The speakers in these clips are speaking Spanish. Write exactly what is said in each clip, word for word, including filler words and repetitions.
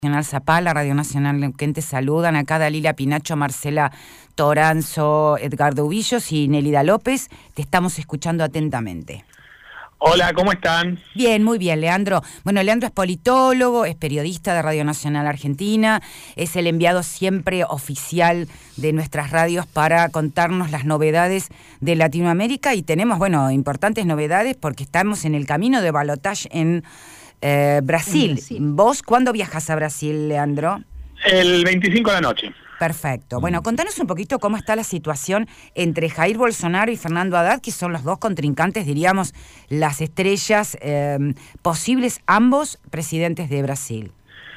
Nacional Zapala, Radio Nacional Neuquén te saludan. Acá Dalila Pinacho, Marcela Toranzo, Edgardo Ubillos y Nélida López. Te estamos escuchando atentamente. Hola, ¿cómo están? Bien, muy bien, Leandro. Bueno, Leandro es politólogo, es periodista de Radio Nacional Argentina, es el enviado siempre oficial de nuestras radios para contarnos las novedades de Latinoamérica y tenemos, bueno, importantes novedades porque estamos en el camino de balotaje en Eh, Brasil. Brasil. ¿Vos cuándo viajas a Brasil, Leandro? El veinticinco de la noche. Perfecto. Bueno, contanos un poquito cómo está la situación entre Jair Bolsonaro y Fernando Haddad, que son los dos contrincantes, diríamos, las estrellas eh, posibles, ambos presidentes de Brasil.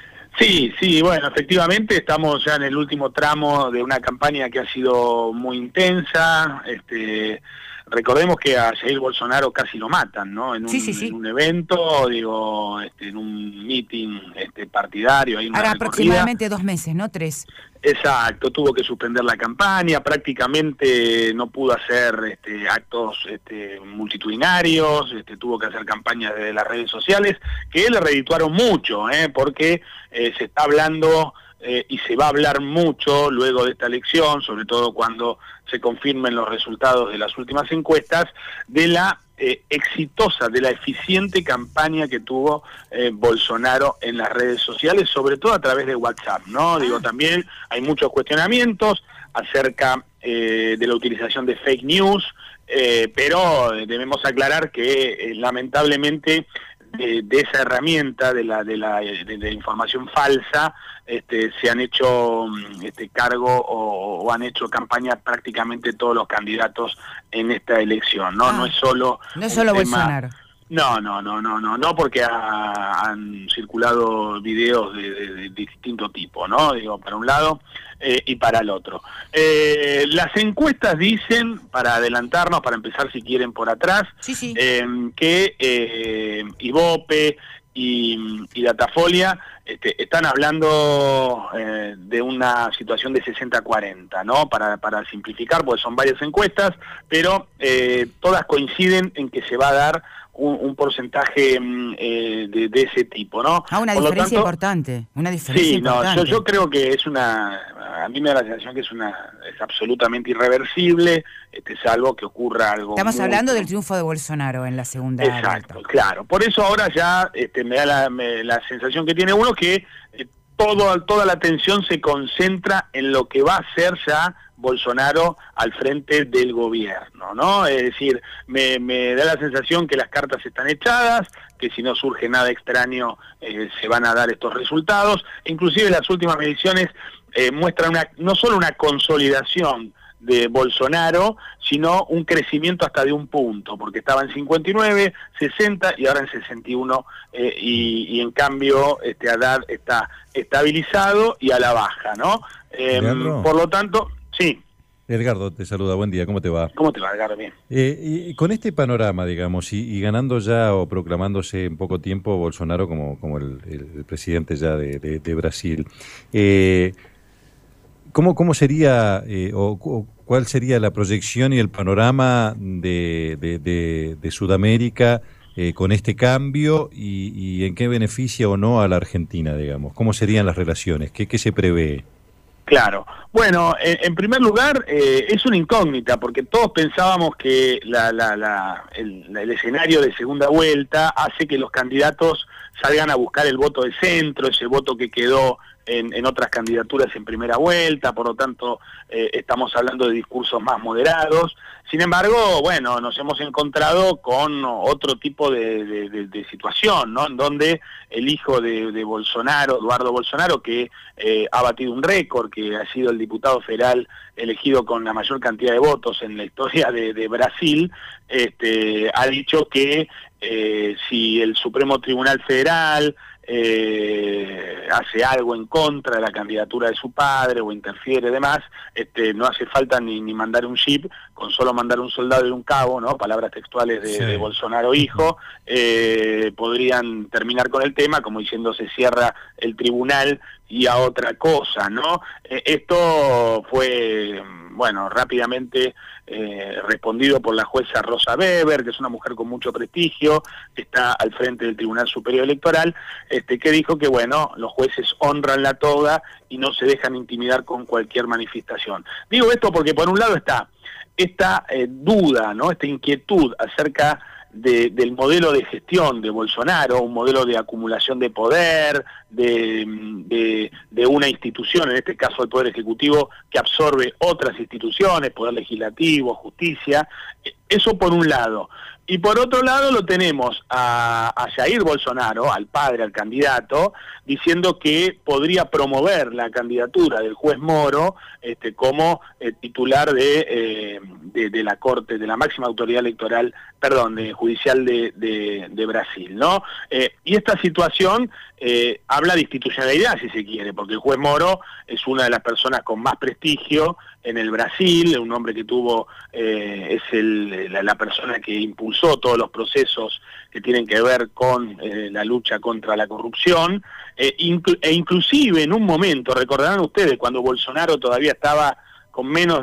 Sí, sí, bueno, efectivamente estamos ya en el último tramo de una campaña que ha sido muy intensa. Este, recordemos que a Jair Bolsonaro casi lo matan, ¿no? En un, sí, sí, sí. En un evento, digo, este, en un meeting este, partidario. Hay una Ahora recorrida. Aproximadamente dos meses, ¿no? Tres. Exacto, tuvo que suspender la campaña, prácticamente no pudo hacer este, actos este, multitudinarios, este, tuvo que hacer campañas desde las redes sociales, que le redituaron mucho, ¿eh? porque eh, se está hablando eh, y se va a hablar mucho luego de esta elección, sobre todo cuando se confirmen los resultados de las últimas encuestas, de la Eh, exitosa, de la eficiente campaña que tuvo eh, Bolsonaro en las redes sociales, sobre todo a través de WhatsApp, ¿no? Ah. Digo, también hay muchos cuestionamientos acerca eh, de la utilización de fake news, eh, pero debemos aclarar que eh, lamentablemente de, de esa herramienta de la de la de, de información falsa este, se han hecho este, cargo o, o han hecho campaña prácticamente todos los candidatos en esta elección, ¿no? Ah, no es solo no es solo tema, Bolsonaro. No, no, no, no, no, no, porque ha, han circulado videos de, de, de distinto tipo, ¿no? Digo, para un lado eh, y para el otro. Eh, las encuestas dicen, para adelantarnos, para empezar si quieren por atrás, sí, sí. Eh, que eh, Ibope y, y Datafolia este, están hablando eh, de una situación de sesenta cuarenta, ¿no? Para, para simplificar, porque son varias encuestas, pero eh, todas coinciden en que se va a dar Un, un porcentaje eh, de, de ese tipo, ¿no? Ah, una Por diferencia lo tanto, importante, una diferencia sí, importante. no, yo, yo creo que es una, a mí me da la sensación que es una, es absolutamente irreversible, este, salvo que ocurra algo. Estamos muy, hablando del triunfo de Bolsonaro en la segunda Exacto, vuelta. Claro. Por eso ahora ya este, me da la, me, la sensación que tiene uno que eh, todo, toda la atención se concentra en lo que va a ser ya Bolsonaro al frente del gobierno, ¿no? Es decir, me, me da la sensación que las cartas están echadas, que si no surge nada extraño eh, se van a dar estos resultados. Inclusive las últimas mediciones eh, muestran una, no solo una consolidación de Bolsonaro, sino un crecimiento hasta de un punto, porque estaba en cincuenta y nueve, sesenta y ahora en sesenta y uno, eh, y, y en cambio este Haddad está estabilizado y a la baja, ¿no? Eh, por lo tanto, sí. Edgardo te saluda, buen día, ¿cómo te va? ¿Cómo te va, Edgardo? Bien. Eh, y con este panorama, digamos, y, y ganando ya o proclamándose en poco tiempo Bolsonaro como, como el, el presidente ya de, de, de Brasil, eh, ¿cómo, cómo sería eh, o, o cuál sería la proyección y el panorama de, de, de, de Sudamérica eh, con este cambio y, y en qué beneficia o no a la Argentina, digamos? ¿Cómo serían las relaciones? ¿Qué, qué se prevé? Claro. Bueno, en, en primer lugar, eh, es una incógnita, porque todos pensábamos que la, la, la, el, el escenario de segunda vuelta hace que los candidatos salgan a buscar el voto de centro, ese voto que quedó en, en otras candidaturas en primera vuelta, por lo tanto eh, estamos hablando de discursos más moderados. Sin embargo, bueno, nos hemos encontrado con otro tipo de, de, de, de situación, ¿no? En donde el hijo de, de Bolsonaro, Eduardo Bolsonaro, que eh, ha batido un récord, que ha sido el diputado federal elegido con la mayor cantidad de votos en la historia de, de Brasil, este, ha dicho que eh, si el Supremo Tribunal Federal Eh, hace algo en contra de la candidatura de su padre o interfiere demás, este, no hace falta ni, ni mandar un jeep, con solo mandar un soldado y un cabo, ¿no? Palabras textuales de, sí. de Bolsonaro hijo, eh, podrían terminar con el tema, como diciendo se cierra el tribunal y a otra cosa, ¿no? Eh, esto fue, bueno, rápidamente eh, respondido por la jueza Rosa Weber, que es una mujer con mucho prestigio, que está al frente del Tribunal Superior Electoral, este, que dijo que, bueno, los jueces honran la toga y no se dejan intimidar con cualquier manifestación. Digo esto porque por un lado está esta eh, duda, ¿no? Esta inquietud acerca De, del modelo de gestión de Bolsonaro, un modelo de acumulación de poder, de, de, de una institución, en este caso el Poder Ejecutivo, que absorbe otras instituciones, Poder Legislativo, Justicia, eso por un lado. Y por otro lado lo tenemos a, a Jair Bolsonaro, al padre, al candidato, diciendo que podría promover la candidatura del juez Moro este, como eh, titular de, eh, de, de la Corte, de la máxima autoridad electoral, perdón, de, judicial de, de, de Brasil, ¿no? Eh, y esta situación eh, habla de institucionalidad, si se quiere, porque el juez Moro es una de las personas con más prestigio en el Brasil, un hombre que tuvo, eh, es el, la, la persona que impulsó todos los procesos que tienen que ver con eh, la lucha contra la corrupción, eh, inclu e inclusive en un momento, recordarán ustedes, cuando Bolsonaro todavía estaba con menos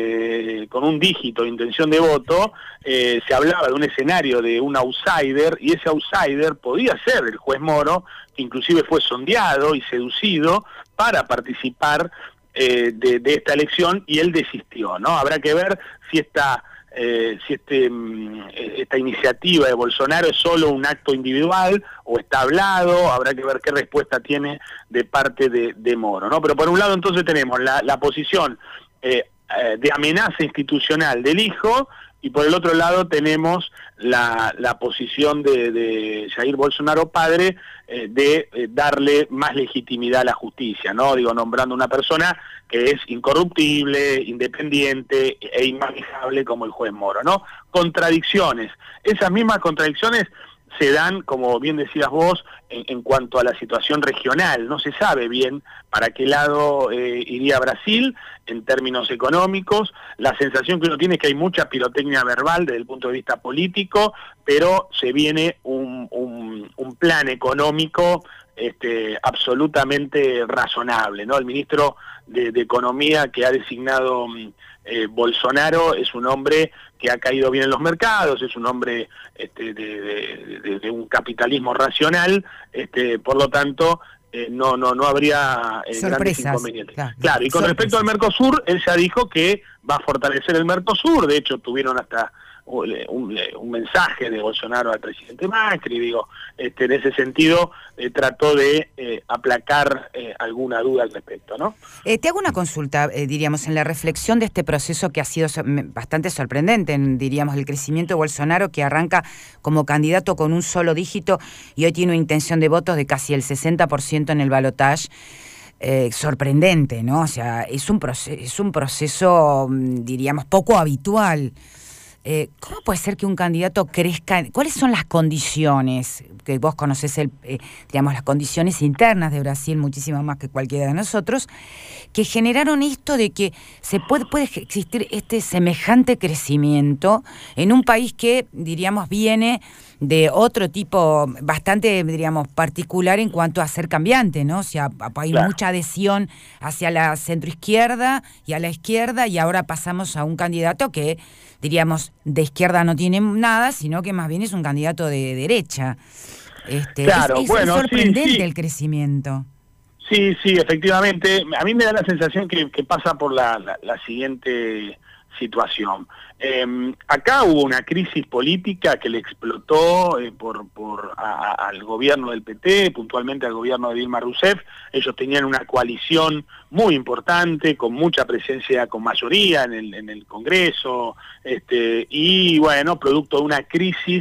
de, con un dígito de intención de voto, eh, se hablaba de un escenario de un outsider, y ese outsider podía ser el juez Moro, que inclusive fue sondeado y seducido para participar eh, de, de esta elección, y él desistió, ¿no? Habrá que ver si esta, eh, si este, esta iniciativa de Bolsonaro es solo un acto individual o está hablado, habrá que ver qué respuesta tiene de parte de, de Moro, ¿no? Pero por un lado entonces tenemos la, la posición Eh, eh, de amenaza institucional del hijo, y por el otro lado tenemos la, la posición de, de Jair Bolsonaro padre eh, de eh, darle más legitimidad a la justicia, ¿no? Digo, nombrando una persona que es incorruptible, independiente e inmanejable como el juez Moro, ¿no? Contradicciones. Esas mismas contradicciones se dan, como bien decías vos, en, en cuanto a la situación regional. No se sabe bien para qué lado eh, iría Brasil en términos económicos. La sensación que uno tiene es que hay mucha pirotecnia verbal desde el punto de vista político, pero se viene un, un, un plan económico este, absolutamente razonable, ¿no? El ministro de, de Economía que ha designado eh, Bolsonaro es un hombre que ha caído bien en los mercados, es un hombre este, de, de, de, de un capitalismo racional, este, por lo tanto eh, no no no habría eh, grandes inconvenientes. Claro, claro, y con sorpresas. Respecto al Mercosur, él ya dijo que va a fortalecer el Mercosur. De hecho tuvieron hasta un, un mensaje de Bolsonaro al presidente Macri, digo, este, en ese sentido eh, trató de eh, aplacar eh, alguna duda al respecto, ¿no? Eh, te hago una consulta, eh, diríamos, en la reflexión de este proceso que ha sido so bastante sorprendente, en, diríamos, el crecimiento de Bolsonaro, que arranca como candidato con un solo dígito y hoy tiene una intención de votos de casi el sesenta por ciento en el balotaje. Eh, sorprendente, ¿no? O sea, es un, proce es un proceso, diríamos, poco habitual. Eh, ¿Cómo puede ser que un candidato crezca? ¿Cuáles son las condiciones? Que vos conocés, el, eh, digamos, las condiciones internas de Brasil, muchísimo más que cualquiera de nosotros, que generaron esto de que se puede, puede existir este semejante crecimiento en un país que, diríamos, viene de otro tipo bastante, diríamos, particular en cuanto a ser cambiante, ¿no? O sea, hay claro. mucha adhesión hacia la centroizquierda y a la izquierda, y ahora pasamos a un candidato que, diríamos, de izquierda no tiene nada, sino que más bien es un candidato de derecha. Este, claro, es, es, bueno, es sorprendente sí, sí. el crecimiento. Sí, sí, efectivamente. A mí me da la sensación que, que pasa por la, la, la siguiente situación. Eh, acá hubo una crisis política que le explotó eh, por, por a, a, al gobierno del P T, puntualmente al gobierno de Dilma Rousseff. Ellos tenían una coalición muy importante, con mucha presencia, con mayoría en el, en el Congreso, este, y bueno, producto de una crisis,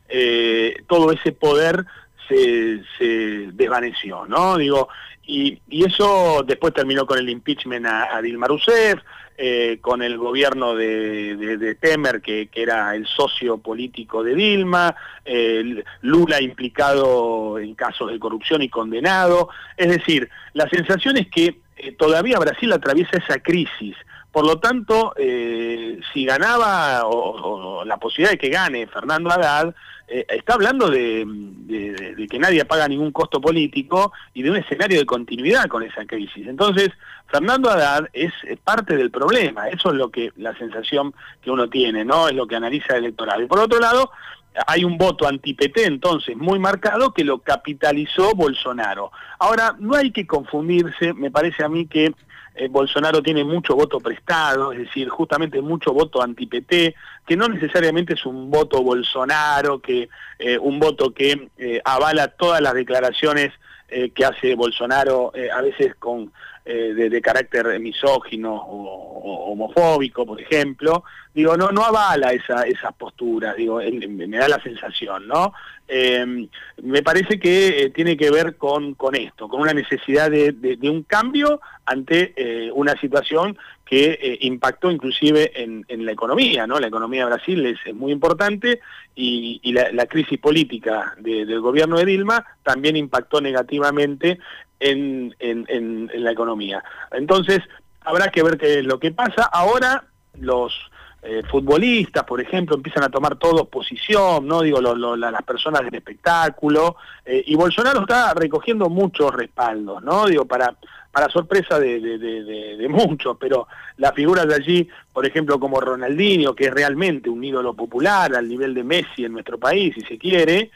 eh, todo ese poder se, se desvaneció, ¿no? Digo, y, y eso después terminó con el impeachment a, a Dilma Rousseff, eh, con el gobierno de, de, de Temer, que, que era el socio político de Dilma, eh, Lula implicado en casos de corrupción y condenado. Es decir, la sensación es que eh, todavía Brasil atraviesa esa crisis Por lo tanto, eh, si ganaba, o, o la posibilidad de que gane Fernando Haddad, eh, está hablando de, de, de que nadie paga ningún costo político y de un escenario de continuidad con esa crisis. Entonces, Fernando Haddad es parte del problema, eso es lo que la sensación que uno tiene, ¿no? Es lo que analiza el electorado. Y por otro lado, hay un voto anti-P T entonces muy marcado que lo capitalizó Bolsonaro. Ahora, no hay que confundirse, me parece a mí que eh, Bolsonaro tiene mucho voto prestado, es decir, justamente mucho voto anti-P T, que no necesariamente es un voto Bolsonaro, que eh, un voto que eh, avala todas las declaraciones eh, que hace Bolsonaro, eh, a veces con eh, de, de carácter misógino o, o homofóbico, por ejemplo. Digo, no no avala esa, esas posturas, digo, él, me da la sensación, ¿no? Eh, me parece que eh, tiene que ver con, con esto, con una necesidad de, de, de un cambio ante eh, una situación que eh, impactó inclusive en, en la economía, ¿no? La economía de Brasil es, es muy importante y, y la, la crisis política de, del gobierno de Dilma también impactó negativamente en, en, en, en la economía. Entonces, habrá que ver qué es lo que pasa. Ahora, los eh, futbolistas, por ejemplo, empiezan a tomar todos posición, ¿no? Digo, lo, lo, la, las personas del espectáculo, eh, y Bolsonaro está recogiendo muchos respaldos, ¿no? Digo, para... para sorpresa de, de, de, de, de muchos, pero las figuras de allí, por ejemplo, como Ronaldinho, que es realmente un ídolo popular al nivel de Messi en nuestro país, si se quiere,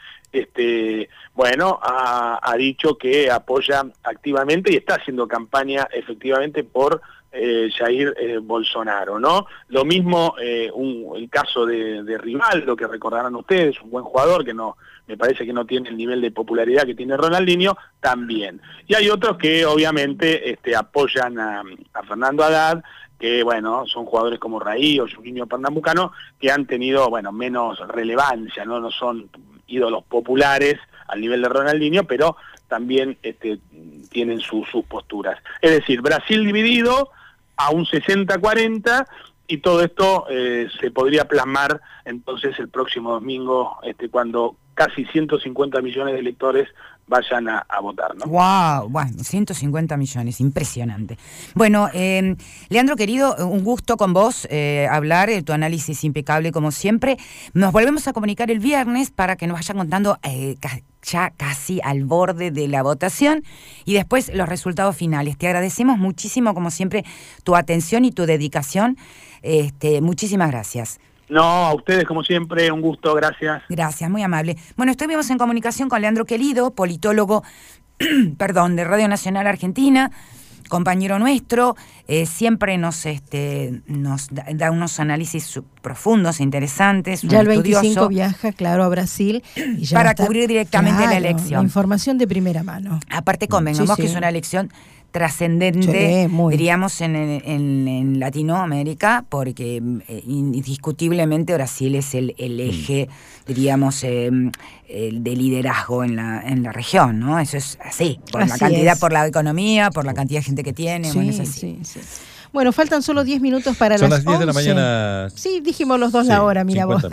este, bueno, ha, ha dicho que apoya activamente y está haciendo campaña efectivamente por eh, Jair eh, Bolsonaro, ¿no? Lo mismo eh, un, el caso de, de Rivaldo, que recordarán ustedes, un buen jugador que no, me parece que no tiene el nivel de popularidad que tiene Ronaldinho, también. Y hay otros que obviamente este, apoyan a, a Fernando Haddad, que bueno, son jugadores como Raí o Juninho Pernambucano, que han tenido, bueno, menos relevancia, ¿no? No son ídolos populares al nivel de Ronaldinho, pero también este, tienen su, sus posturas. Es decir, Brasil dividido a un sesenta cuarenta, y todo esto eh, se podría plasmar entonces el próximo domingo, este, cuando casi ciento cincuenta millones de electores vayan a, a votar, ¿no? Wow, bueno, ciento cincuenta millones, impresionante. Bueno, eh, Leandro querido, un gusto con vos eh, hablar, eh, tu análisis impecable como siempre. Nos volvemos a comunicar el viernes para que nos vayan contando eh, ya casi al borde de la votación y después los resultados finales. Te agradecemos muchísimo, como siempre, tu atención y tu dedicación. Este, muchísimas gracias. No, a ustedes como siempre, un gusto, gracias. Gracias, muy amable. Bueno, estuvimos en comunicación con Leandro Querido, politólogo, perdón, de Radio Nacional Argentina, compañero nuestro, eh, siempre nos este nos da, da unos análisis profundos, interesantes. Ya el veinticinco viaja, claro, a Brasil y ya para estar, cubrir directamente claro, la elección. La información de primera mano. Aparte, convengamos sí, sí. que es una elección trascendente, sí, diríamos, en, en, en Latinoamérica, porque eh, indiscutiblemente Brasil es el, el eje, diríamos, eh, el de liderazgo en la en la región, ¿no? Eso es así, por así la cantidad, es. por la economía, por la cantidad de gente que tiene, sí, bueno, es así. Sí, sí. Bueno, faltan solo diez minutos para Son las las diez de la once. mañana. Sí, dijimos los dos sí, la hora, mira vos.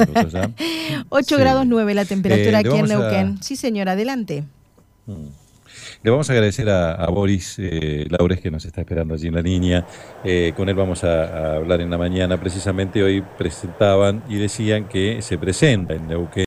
ocho sí. grados nueve la temperatura eh, aquí en Neuquén. A... Sí, señora, adelante. Hmm. Le vamos a agradecer a, a Boris eh, Laures, que nos está esperando allí en la línea. Eh, con él vamos a, a hablar en la mañana. Precisamente hoy presentaban y decían que se presenta en Neuquén